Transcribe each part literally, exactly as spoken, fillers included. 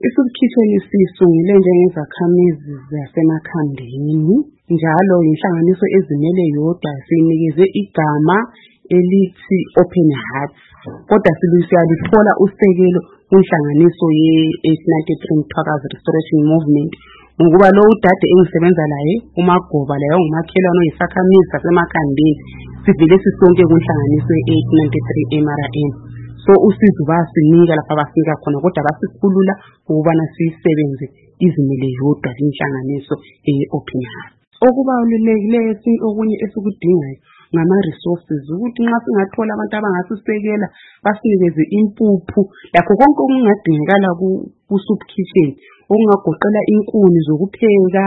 Isubkitchen sisungule njengezakhamizi zasemakhambini njalo inhlanganiso ezimele yodwa sinikeze igama elithi Open Hearts. Kodwa siyalithola usekelo kunhlanganiso ye-eight ninety-three Mthwakazi Restoration Movement ngokuba lo udade engisebenza laye uMagoba laye ngumakhelwane oyisakhamizi sasemakhambini sivele sisonke kunhlanganiso ye-eight ninety-three M R M. So usizo basinika lapha bafika khona kodwa basikhulula ukubana sisebenze izimele yodwa inhlanganiso e-Open Hearts. Okubalulekile okunye esikudingayo ngama resources ukuthi nxa singathola abantu abangasisekela basinikeze impuphu lakho konke okungadingakala ku soup kitchen okungagoqela inkuni zokupheka,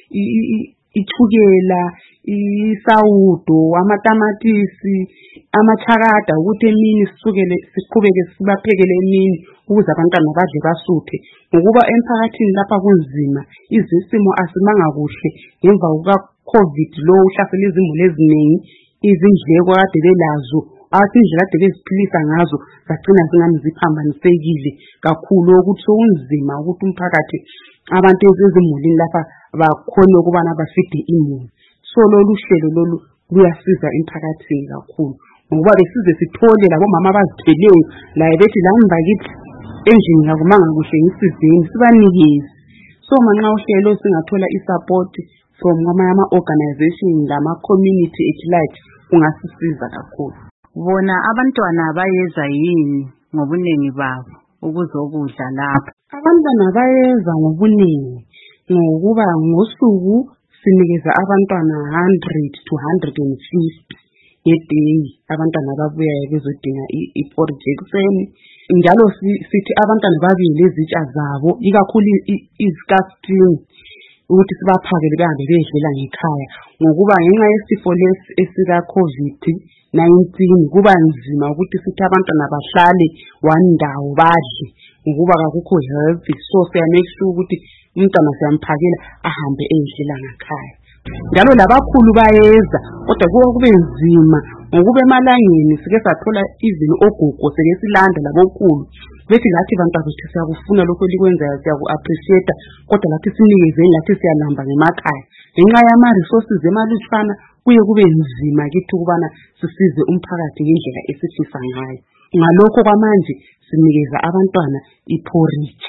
ithukela, isawudo, amatamatisi, amachakada ukuthi emini sisukele siqhubeke sibaphekele emini ukuze abantwana badle basuthe ngokuba emphakathini lapha kunzima izisimo asimanga kuhle ngemva kuka COVID lo uhlasela izimuli eziningi izindleko kade belazo athi indlela kade beziphilisa ngazo zagcina zingani ziphambanisekile kakhulu ukuthi unzima ukuthi umphakathi abantu ezimulini lapha bakhona ukubana bafide imuli. So lolu hlelo lolu luyasiza emphakathini kakhulu ngoba besize sithole labo mama abazitheleyo la bethi la mbakithi endlini yakumanga kuhle isizini sibanikeze. So manxa uhlelo singathola isupport from ama organization lama community at large kungasisiza kakhulu. Bona abantwana bayeza yini ngobunengi babo ukuzokudla lapha? Abantwana bayeza ngobuningi ngokuba ngosuku sinikeza abantwana one hundred to one hundred fifty ngeday abantwana babuya bezodinga iporridge ekseni njalo sithi abantwana babili lezitsha zabo ikakhulu iskaftin ukuthi sibaphakele behambe bedlela ngekhaya ngokuba ngenxa yesifo lesi esika COVID nineteen kuba nzima ukuthi sithi abantwana bahlale one ndawo badle ngokuba akukho health. So siya make sure ukuthi umntwana siyamphakela ahambe edlela ngekhaya njalo labakhulu bayeza kodwa kuba kube nzima ngokuba emalangeni sike sathola even ogogo sike silanda labokhulu bethi lathi bantwana bethu siyakufuna lokho likwenzayo siyaku appreciate kodwa lathi sinikezeni lathi siyalamba ngemakhaya ngenxa yama resources emalutshwana kuye kube nzima kithi ukubana sisize umphakathi ngendlela esifisa ngayo. Ngalokho kwamanje sinikeza abantwana iporridge.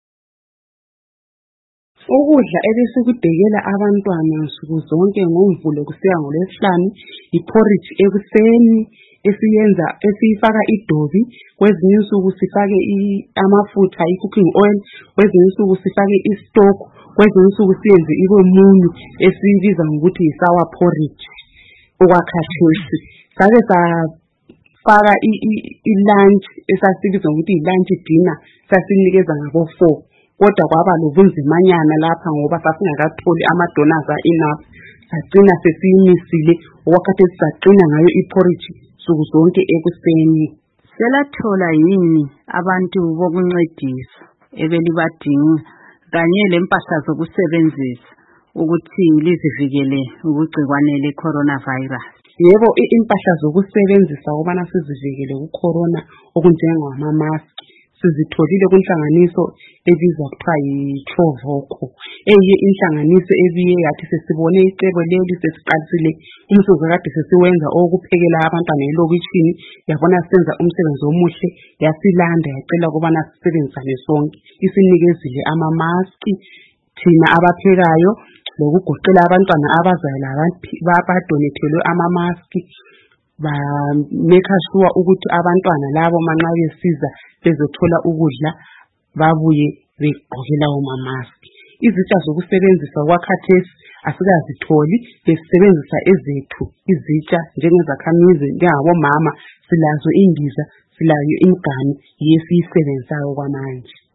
Ukudla ebesikudekela abantwana nsuku zonke ngoMvulo kusiya ngoLwesihlanu iporridge ekuseni esiyenza esifaka idobi, kwezinye insuku sifake amafutha i-cooking oil, kwezinye insuku sifake istock, kwezinye insuku siyenze ibomunyu esibiza ngokuthi sour porridge. Okwakhathesi sabe safaka i-lunch esasibiza ngokuthi i-lunch dinner sasinikeza ngabo four kodwa kwaba lobunzimanyana lapha ngoba sasingakatholi ama-donors enough sagcina sesiyimisile okwakhathesi sagcina ngayo iporridge nsuku zonke ekuseni. Selathola yini abantu bokuncedisa ebelibadinga kanye lempahla zokusebenzisa ukuthi lizivikele ukugcikwane le-coronavirus? Yebo, impahla zokusebenzisa ukubana sizivikele ku-corona okunjengama-mask sizitholile kunhlanganiso ebizwa kuthiwa yi-Chovoko eyiyo inhlanganiso ebiye yathi sesibone icebo leli sesiqalisile umsebenzi kade sesiwenza okuphekela abantwana elokitshini yabona senza umsebenzi omuhle yasilanda yacela ukubana sisebenzisane sonke isinikezile ama-mask thina abaphekayo lokugoqela abantwana abazayo labadonethelwe ama-mask ba make sure ukuthi abantwana labo manxa besiza bezothola ukudla babuye begqokela oma-mask. Izitsha zokusebenzisa kwakhathesi asikazitholi besebenzisa ezethu izitsha njengezakhamizi njengabomama silazo indiza silayo imiganu yesiyisebenzayo kwamanje.